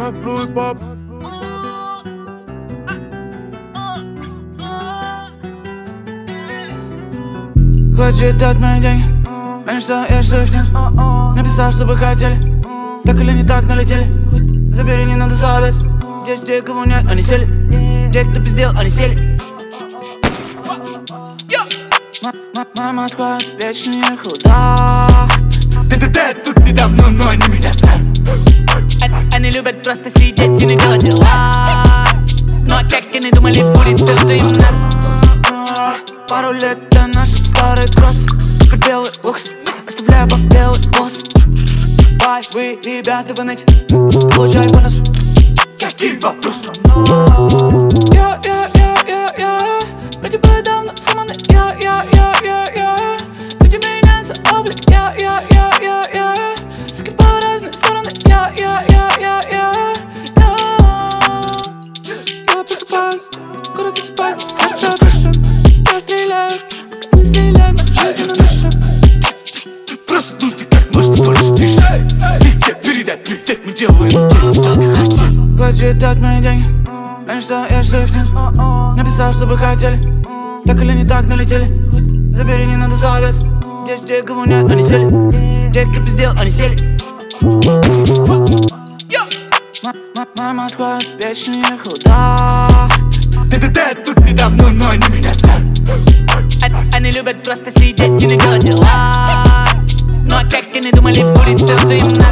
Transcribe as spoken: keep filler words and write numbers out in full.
Blue Pop. Хочет от мои деньги, мечтаешь, что их нет. Написал, чтобы хотели, так или не так налетели. Забери, не надо совет. Здесь те, кого нет, они сели. Те, кто пиздел, они сели. Моя Москва вечно не худа. Ты-ты-ты, тут недавно, но они меня знают. Они любят просто сидеть и не делать дела. Но как они думали, будет то, что им надо. Пару лет для наших старых кросс. Теперь белый лукс, оставляю вам белый волос. Бай, вы, ребята, вы ныть, получай бонус. Какие вопросы? Я, я, я, я, я люди давно сломаны. Я, я, я, я, я люди меняются облик. Я, я, я, я, я суки по разные стороны. Я, я, я, я, я я Я просыпаюсь, город засыпает, сердце дышит. Я стреляю, как не стреляй, моя жизнь на душе. Просто нужно как можно больше движей. Везде передай привет, мы делаем день, только хотим. Хочет от мои деньги, мечтаешь, что их нет. Написал, чтобы хотели, так или не так налетели. Забери, не надо совет. Здесь те, кого нет, они сели. Те, кто пиздел, они сели. Моя Москва вечно не худа. Ты-ты-ты, тут недавно, но они меня знают. Они любят просто сидеть и не делать дела. Ну а как они думали, будет то, что им надо.